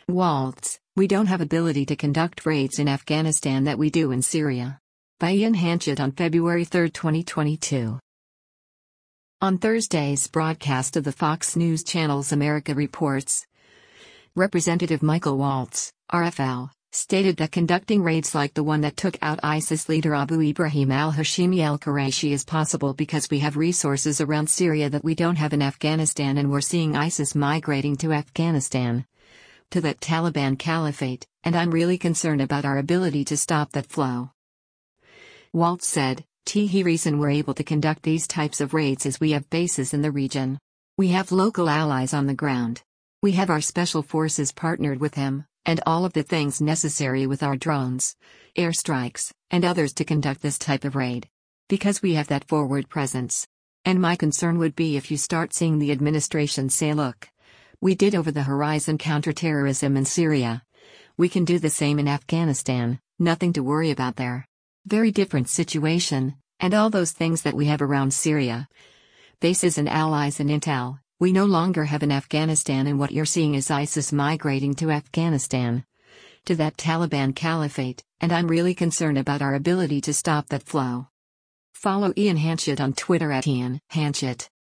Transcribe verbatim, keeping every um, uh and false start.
Waltz, we don't have ability to conduct raids in Afghanistan that we do in Syria. By Ian Hanchett on February third, twenty twenty-two. On Thursday's broadcast of the Fox News Channel's America Reports, Representative Michael Waltz, R F L, stated that conducting raids like the one that took out ISIS leader Abu Ibrahim al-Hashimi al-Qurayshi is possible because we have resources around Syria that we don't have in Afghanistan, and we're seeing ISIS migrating to Afghanistan, to that Taliban caliphate, and I'm really concerned about our ability to stop that flow. Waltz said, "The reason we're able to conduct these types of raids is we have bases in the region. We have local allies on the ground. We have our special forces partnered with him, and all of the things necessary with our drones, airstrikes, and others to conduct this type of raid. Because we have that forward presence. And my concern would be if you start seeing the administration say, look, we did over-the-horizon counterterrorism in Syria. We can do the same in Afghanistan, nothing to worry about there. Very different situation, and all those things that we have around Syria. Bases and allies and intel, we no longer have in Afghanistan, and what you're seeing is ISIS migrating to Afghanistan, to that Taliban caliphate, and I'm really concerned about our ability to stop that flow." Follow Ian Hanchett on Twitter at Ian Hanchett.